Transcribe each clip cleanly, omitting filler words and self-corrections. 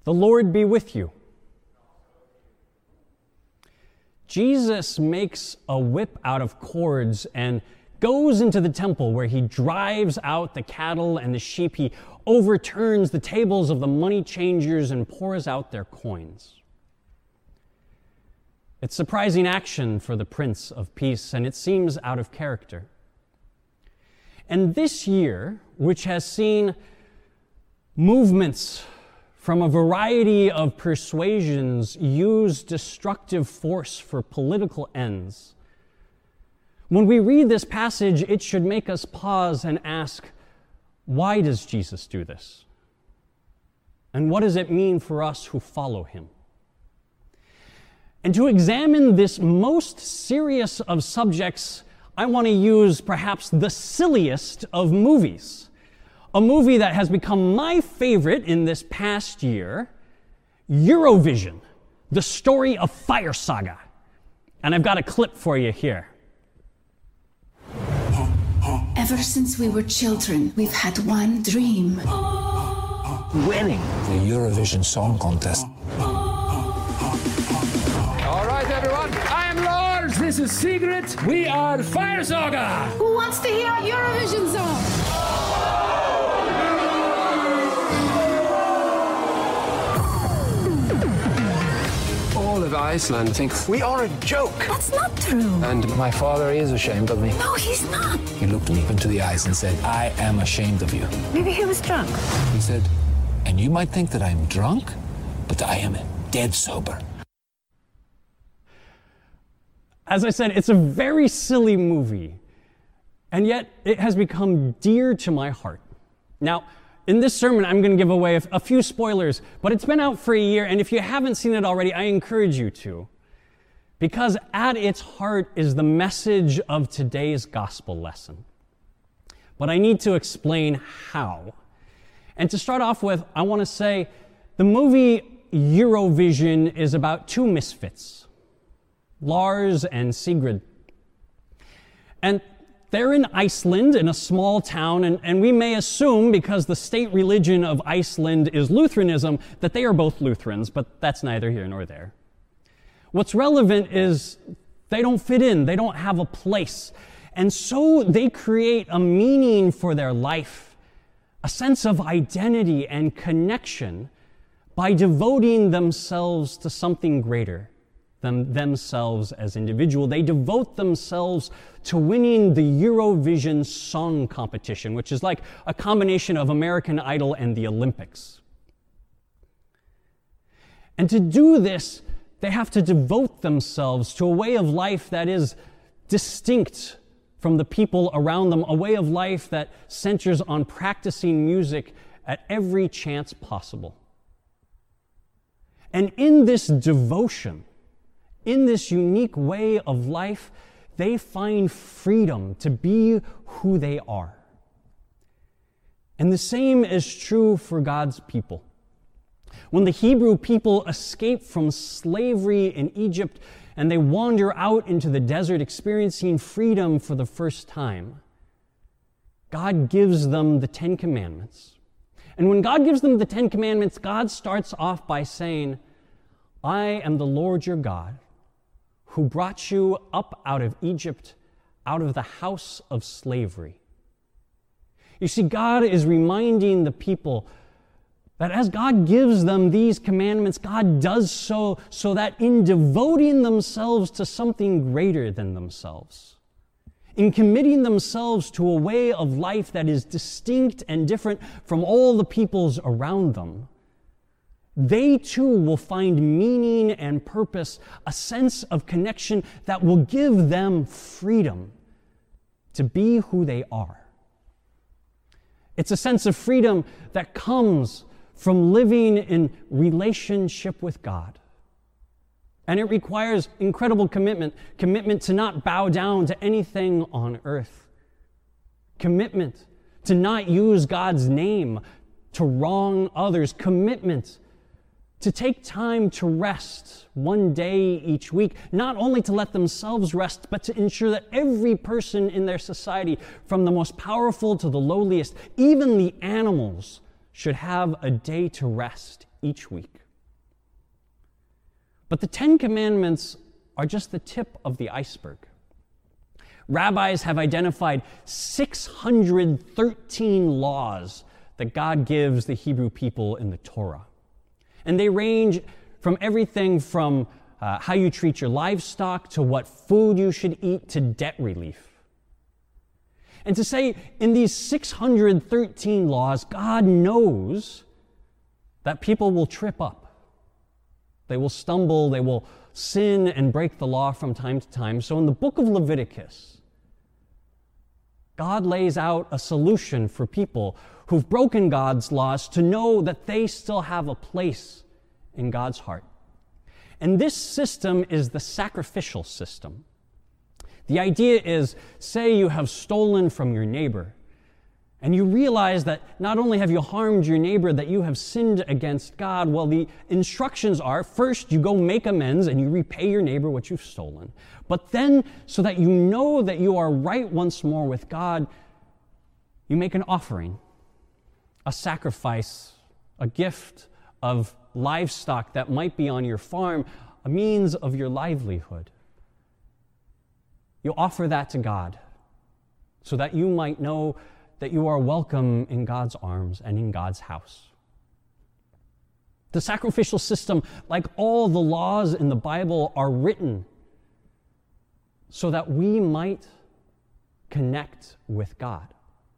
The Lord be with you. Jesus makes a whip out of cords and goes into the temple where he drives out the cattle and the sheep. He overturns the tables of the money changers and pours out their coins. It's surprising action for the Prince of Peace, and it seems out of character. And this year, which has seen movements from a variety of persuasions use destructive force for political ends, when we read this passage, it should make us pause and ask, why does Jesus do this? And what does it mean for us who follow him? And to examine this most serious of subjects, I want to use perhaps the silliest of movies. A movie that has become my favorite in this past year, Eurovision, the story of Fire Saga. And I've got a clip for you here. Ever since we were children, we've had one dream. Winning the Eurovision Song Contest. All right, everyone. I am Lars. This is Sigrid. We are Fire Saga. Who wants to hear our Eurovision song? All of Iceland think we are a joke. That's not true. And my father is ashamed of me. No, he's not. He looked me into the eyes and said, I am ashamed of you. Maybe he was drunk. He said, and you might think that I'm drunk, but I am dead sober. As I said, it's a very silly movie, and yet it has become dear to my heart. Now, in this sermon, I'm going to give away a few spoilers, but it's been out for a year, and if you haven't seen it already, I encourage you to. Because at its heart is the message of today's gospel lesson. But I need to explain how. And to start off with, I want to say the movie Eurovision is about two misfits, Lars and Sigrid. And they're in Iceland, in a small town, and we may assume, because the state religion of Iceland is Lutheranism, that they are both Lutherans, but that's neither here nor there. What's relevant is they don't fit in, they don't have a place, and so they create a meaning for their life, a sense of identity and connection by devoting themselves to something greater than themselves as individuals. They devote themselves to winning the Eurovision Song Competition, which is like a combination of American Idol and the Olympics. And to do this, they have to devote themselves to a way of life that is distinct from the people around them, a way of life that centers on practicing music at every chance possible. And in this devotion, in this unique way of life, they find freedom to be who they are. And the same is true for God's people. When the Hebrew people escape from slavery in Egypt and they wander out into the desert experiencing freedom for the first time, God gives them the Ten Commandments. And when God gives them the Ten Commandments, God starts off by saying, I am the Lord your God, who brought you up out of Egypt, out of the house of slavery. You see, God is reminding the people that as God gives them these commandments, God does so that in devoting themselves to something greater than themselves, in committing themselves to a way of life that is distinct and different from all the peoples around them, they too will find meaning and purpose, a sense of connection that will give them freedom to be who they are. It's a sense of freedom that comes from living in relationship with God. And it requires incredible commitment to not bow down to anything on earth, commitment to not use God's name to wrong others, commitment to take time to rest one day each week, not only to let themselves rest, but to ensure that every person in their society, from the most powerful to the lowliest, even the animals, should have a day to rest each week. But the 10 Commandments are just the tip of the iceberg. Rabbis have identified 613 laws that God gives the Hebrew people in the Torah. And they range from everything from how you treat your livestock to what food you should eat to debt relief. And to say in these 613 laws, God knows that people will trip up. They will stumble, they will sin and break the law from time to time. So in the book of Leviticus, God lays out a solution for people who've broken God's laws to know that they still have a place in God's heart. And this system is the sacrificial system. The idea is, say you have stolen from your neighbor, and you realize that not only have you harmed your neighbor, that you have sinned against God. Well, the instructions are, first you go make amends and you repay your neighbor what you've stolen. But then, so that you know that you are right once more with God, you make an offering, a sacrifice, a gift of livestock that might be on your farm, a means of your livelihood. You offer that to God so that you might know that you are welcome in God's arms and in God's house. The sacrificial system, like all the laws in the Bible, are written so that we might connect with God.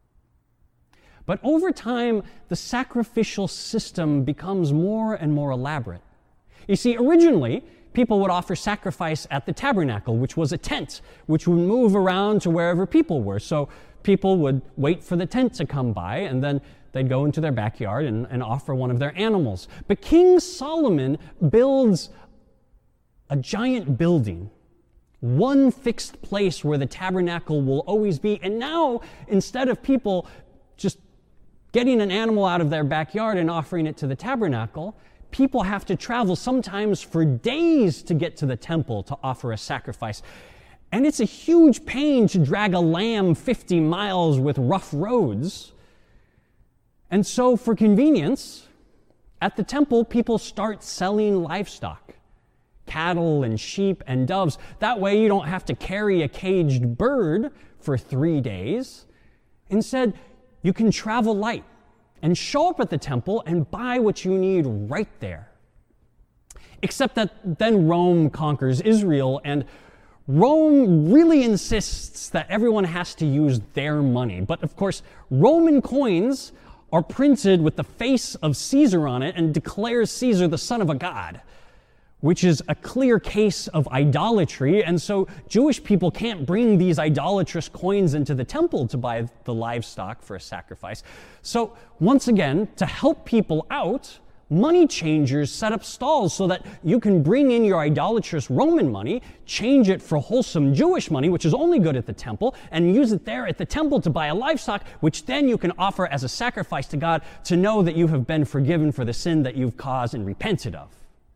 But over time, the sacrificial system becomes more and more elaborate. You see, originally, people would offer sacrifice at the tabernacle, which was a tent, which would move around to wherever people were. So people would wait for the tent to come by, and then they'd go into their backyard and offer one of their animals. But King Solomon builds a giant building, one fixed place where the tabernacle will always be. And now, instead of people just getting an animal out of their backyard and offering it to the tabernacle, people have to travel sometimes for days to get to the temple to offer a sacrifice. And it's a huge pain to drag a lamb 50 miles with rough roads. And so for convenience, at the temple, people start selling livestock, cattle and sheep and doves. That way you don't have to carry a caged bird for 3 days. Instead, you can travel light and show up at the temple and buy what you need right there. Except that then Rome conquers Israel, and Rome really insists that everyone has to use their money. But of course, Roman coins are printed with the face of Caesar on it and declares Caesar the son of a god, which is a clear case of idolatry. And so Jewish people can't bring these idolatrous coins into the temple to buy the livestock for a sacrifice. So once again, to help people out, money changers set up stalls so that you can bring in your idolatrous Roman money, change it for wholesome Jewish money, which is only good at the temple, and use it there at the temple to buy a livestock, which then you can offer as a sacrifice to God to know that you have been forgiven for the sin that you've caused and repented of.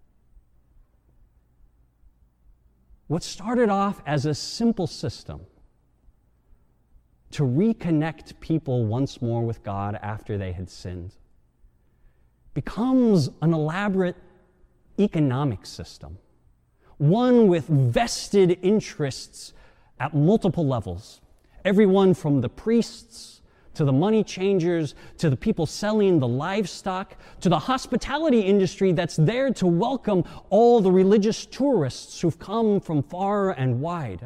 What started off as a simple system to reconnect people once more with God after they had sinned becomes an elaborate economic system, one with vested interests at multiple levels. Everyone from the priests to the money changers, to the people selling the livestock, to the hospitality industry that's there to welcome all the religious tourists who've come from far and wide.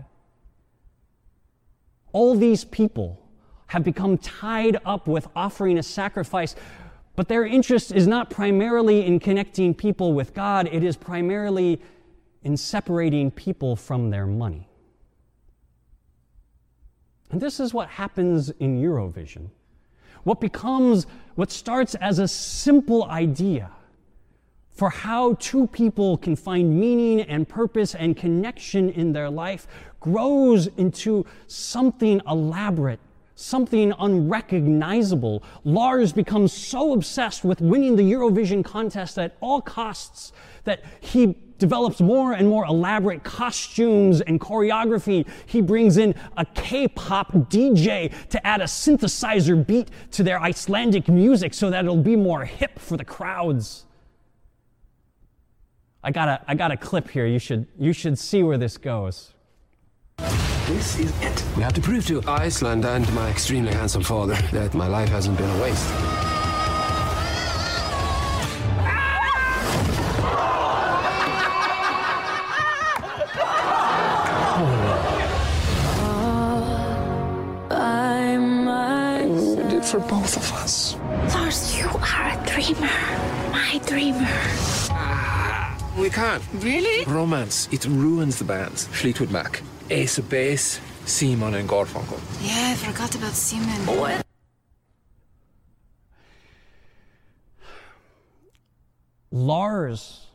All these people have become tied up with offering a sacrifice, but their interest is not primarily in connecting people with God, it is primarily in separating people from their money. And this is what happens in Eurovision. What starts as a simple idea for how two people can find meaning and purpose and connection in their life grows into something elaborate something unrecognizable. Lars becomes so obsessed with winning the Eurovision contest at all costs that he develops more and more elaborate costumes and choreography. He brings in a K-pop DJ to add a synthesizer beat to their Icelandic music so that it'll be more hip for the crowds. I got a clip here. You should see where this goes. This is it. We have to prove to Iceland and my extremely handsome father that my life hasn't been a waste. We did it for both of us. Lars, you are a dreamer. My dreamer. We can't. Really? Romance, it ruins the bands. Fleetwood Mac, Ace of Base, Simon and Garfunkel. Yeah, I forgot about Simon. What? Lars,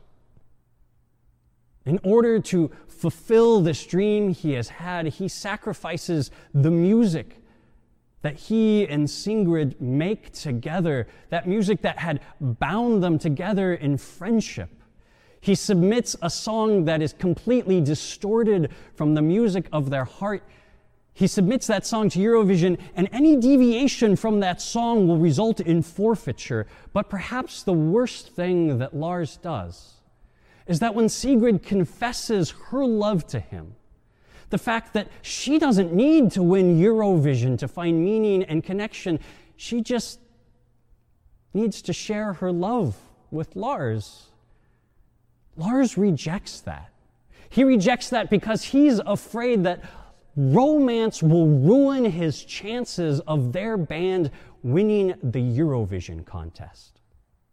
in order to fulfill this dream he has had, he sacrifices the music that he and Sigrid make together, that music that had bound them together in friendship. He submits a song that is completely distorted from the music of their heart. He submits that song to Eurovision, and any deviation from that song will result in forfeiture. But perhaps the worst thing that Lars does is that when Sigrid confesses her love to him, the fact that she doesn't need to win Eurovision to find meaning and connection, she just needs to share her love with Lars. Lars rejects that. He rejects that because he's afraid that romance will ruin his chances of their band winning the Eurovision contest.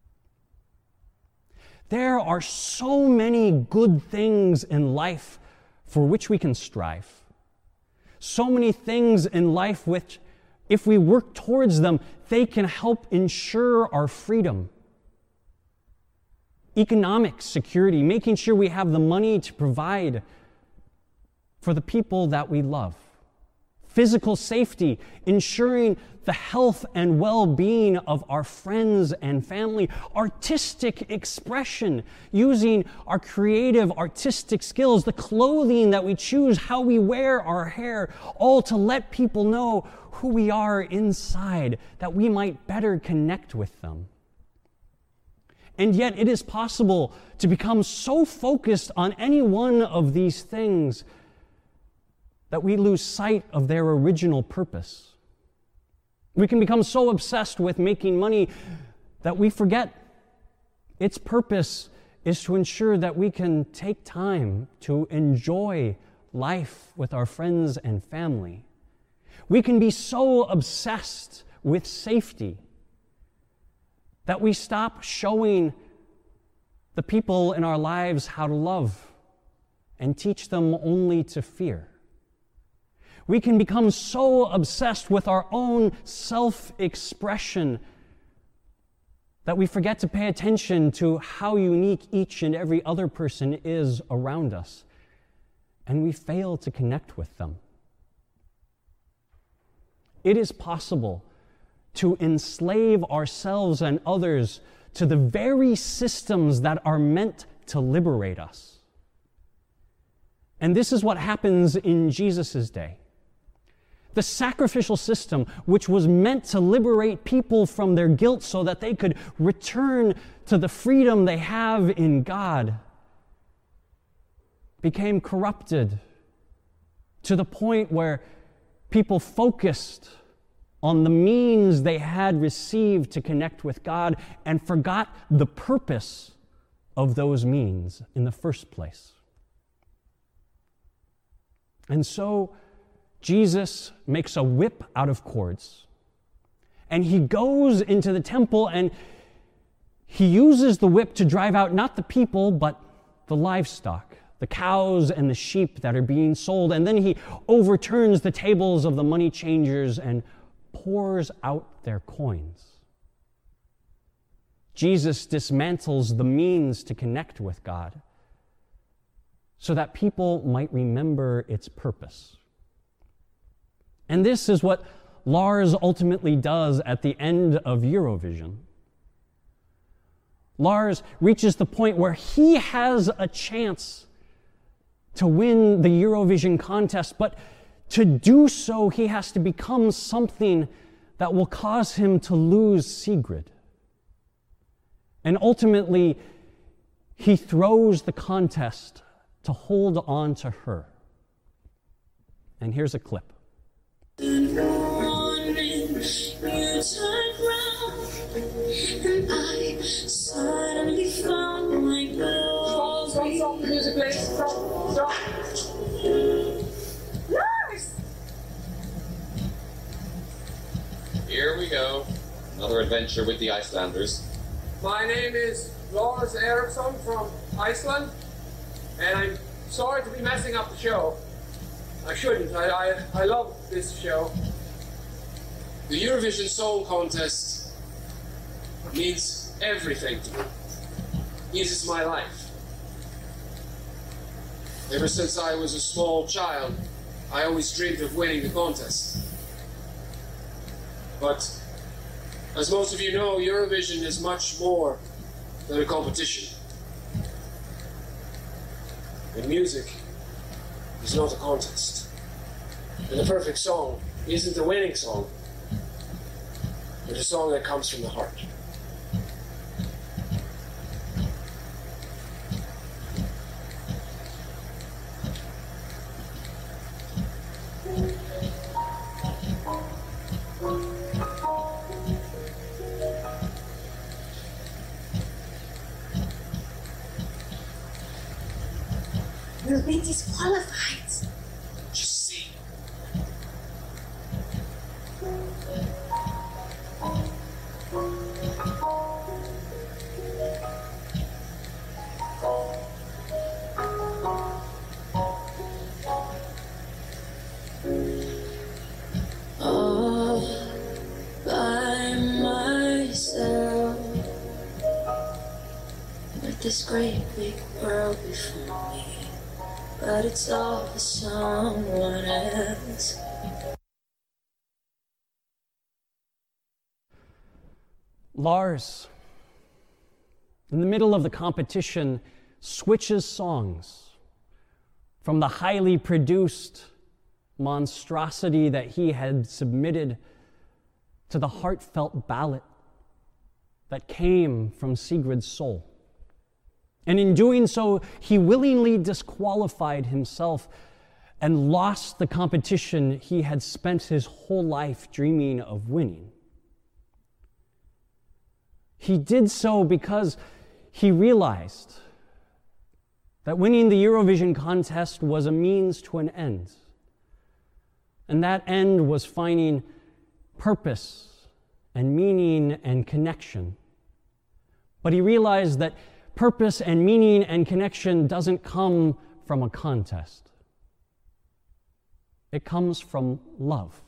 There are so many good things in life for which we can strive. So many things in life which, if we work towards them, they can help ensure our freedom. Economic security, making sure we have the money to provide for the people that we love. Physical safety, ensuring the health and well-being of our friends and family. Artistic expression, using our creative artistic skills, the clothing that we choose, how we wear our hair, all to let people know who we are inside, that we might better connect with them. And yet it is possible to become so focused on any one of these things that we lose sight of their original purpose. We can become so obsessed with making money that we forget its purpose is to ensure that we can take time to enjoy life with our friends and family. We can be so obsessed with safety that we stop showing the people in our lives how to love and teach them only to fear. We can become so obsessed with our own self-expression that we forget to pay attention to how unique each and every other person is around us, and we fail to connect with them. It is possible to enslave ourselves and others to the very systems that are meant to liberate us. And this is what happens in Jesus' day. The sacrificial system, which was meant to liberate people from their guilt so that they could return to the freedom they have in God, became corrupted to the point where people focused on the means they had received to connect with God and forgot the purpose of those means in the first place. And so Jesus makes a whip out of cords, and he goes into the temple and he uses the whip to drive out not the people but the livestock, the cows and the sheep that are being sold. And then he overturns the tables of the money changers and pours out their coins. Jesus dismantles the means to connect with God so that people might remember its purpose. And this is what Lars ultimately does at the end of Eurovision. Lars reaches the point where he has a chance to win the Eurovision contest, but to do so, he has to become something that will cause him to lose Sigrid. And ultimately, he throws the contest to hold on to her. And here's a clip. Good morning, you turned round, and I suddenly found my girl. Stop the music, please. Stop. Lars! Here we go. Another adventure with the Icelanders. My name is Lars Eriksson from Iceland, and I'm sorry to be messing up the show. I shouldn't. I love this show. The Eurovision Song Contest means everything to me. This is my life. Ever since I was a small child, I always dreamed of winning the contest. But, as most of you know, Eurovision is much more than a competition. And music is not a contest. And the perfect song isn't a winning song, but a song that comes from the heart. We'll be disqualified. Just see. All by myself, with this great big world before me, but it's all for someone else. Lars, in the middle of the competition, switches songs from the highly produced monstrosity that he had submitted to the heartfelt ballad that came from Sigrid's soul. And in doing so, he willingly disqualified himself and lost the competition he had spent his whole life dreaming of winning. He did so because he realized that winning the Eurovision contest was a means to an end. And that end was finding purpose and meaning and connection. But he realized that purpose and meaning and connection doesn't come from a contest. It comes from love.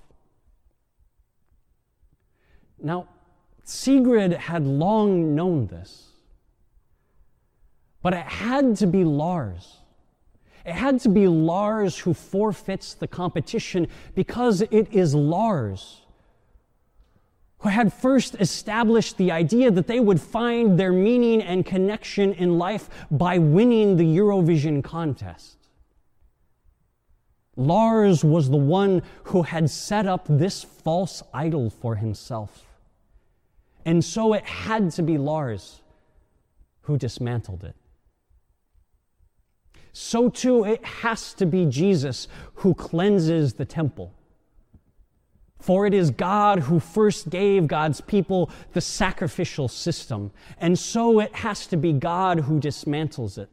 Now, Sigrid had long known this, but it had to be Lars. It had to be Lars who forfeits the competition, because it is Lars who had first established the idea that they would find their meaning and connection in life by winning the Eurovision contest. Lars was the one who had set up this false idol for himself. And so it had to be Lars who dismantled it. So too, it has to be Jesus who cleanses the temple. For it is God who first gave God's people the sacrificial system, and so it has to be God who dismantles it,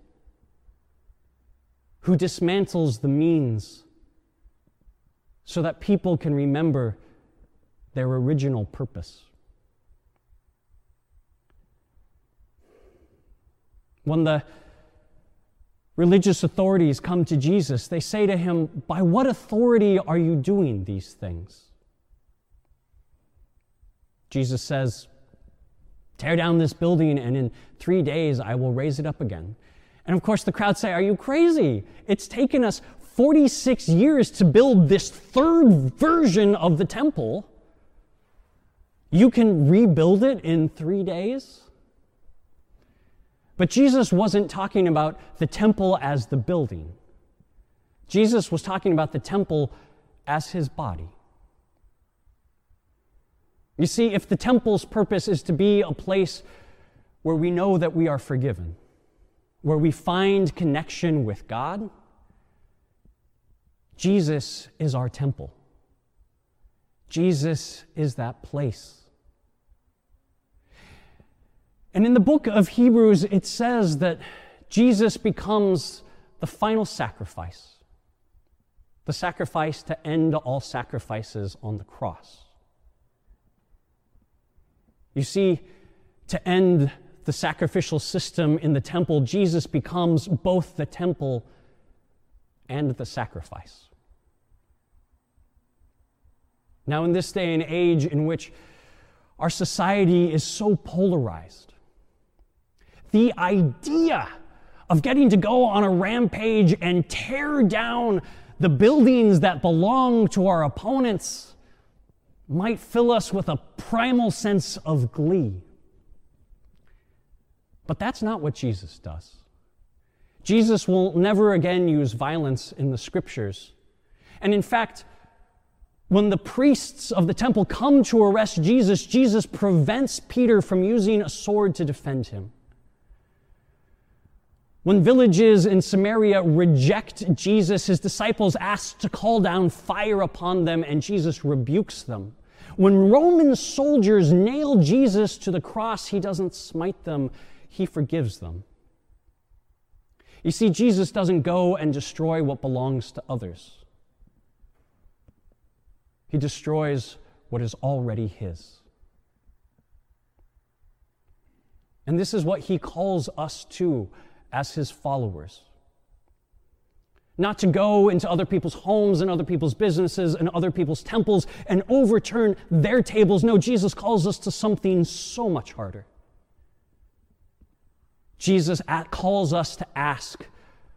who dismantles the means so that people can remember their original purpose. When the religious authorities come to Jesus, they say to him, "By what authority are you doing these things?" Jesus says, "Tear down this building, and in 3 days I will raise it up again." And of course the crowd say, "Are you crazy? It's taken us 46 years to build this third version of the temple. You can rebuild it in 3 days. But Jesus wasn't talking about the temple as the building. Jesus was talking about the temple as his body. You see, if the temple's purpose is to be a place where we know that we are forgiven, where we find connection with God, Jesus is our temple. Jesus is that place. And in the book of Hebrews, it says that Jesus becomes the final sacrifice, the sacrifice to end all sacrifices on the cross. You see, to end the sacrificial system in the temple, Jesus becomes both the temple and the sacrifice. Now, in this day and age in which our society is so polarized, the idea of getting to go on a rampage and tear down the buildings that belong to our opponents might fill us with a primal sense of glee. But that's not what Jesus does. Jesus will never again use violence in the scriptures. And in fact, when the priests of the temple come to arrest Jesus, Jesus prevents Peter from using a sword to defend him. When villages in Samaria reject Jesus, his disciples ask to call down fire upon them, and Jesus rebukes them. When Roman soldiers nail Jesus to the cross, he doesn't smite them, he forgives them. You see, Jesus doesn't go and destroy what belongs to others. He destroys what is already his. And this is what he calls us to as his followers. Not to go into other people's homes and other people's businesses and other people's temples and overturn their tables. No, Jesus calls us to something so much harder. Jesus calls us to ask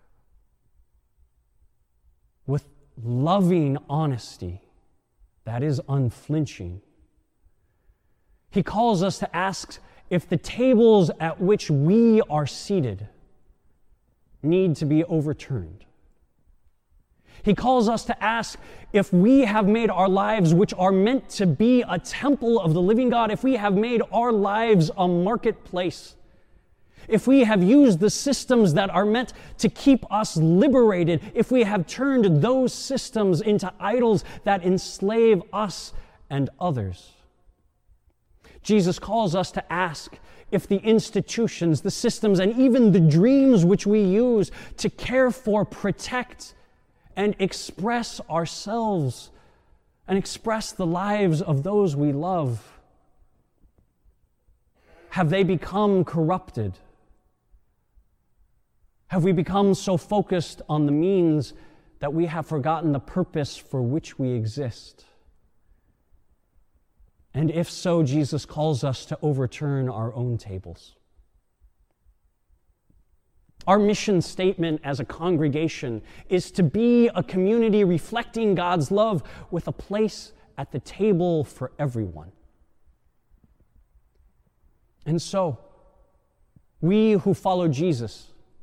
with loving honesty that is unflinching. He calls us to ask if the tables at which we are seated need to be overturned. He calls us to ask if we have made our lives, which are meant to be a temple of the living God, if we have made our lives a marketplace, if we have used the systems that are meant to keep us liberated, if we have turned those systems into idols that enslave us and others. Jesus calls us to ask if the institutions, the systems, and even the dreams which we use to care for, protect, and express ourselves and express the lives of those we love, have they become corrupted? Have we become so focused on the means that we have forgotten the purpose for which we exist? And if so, Jesus calls us to overturn our own tables. Our mission statement as a congregation is to be a community reflecting God's love with a place at the table for everyone. And so, we who follow Jesus,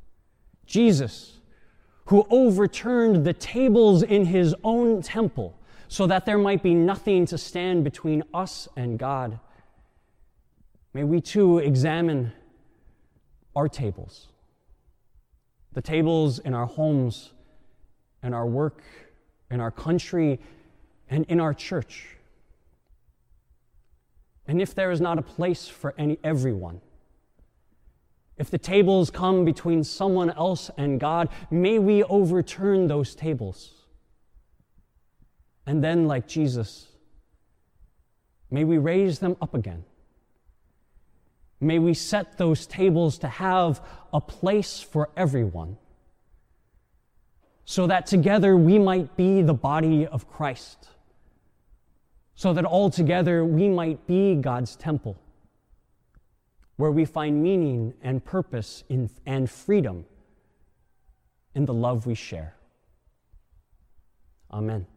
who overturned the tables in his own temple so that there might be nothing to stand between us and God, may we too examine our tables, the tables in our homes, in our work, in our country, and in our church. And if there is not a place for everyone, if the tables come between someone else and God, may we overturn those tables. And then, like Jesus, may we raise them up again. May we set those tables to have a place for everyone, so that together we might be the body of Christ, so that all together we might be God's temple, where we find meaning and purpose and freedom in the love we share. Amen.